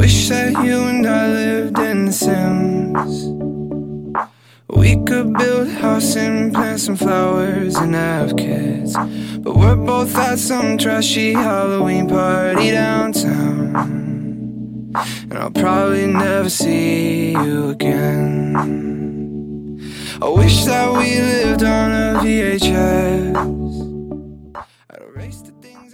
wish that you and I lived in The Sims. We could build a house and plant some flowers and have kids, but we're both at some trashy Halloween party downtown, and I'll probably never see you again. I wish that we lived on a VHS,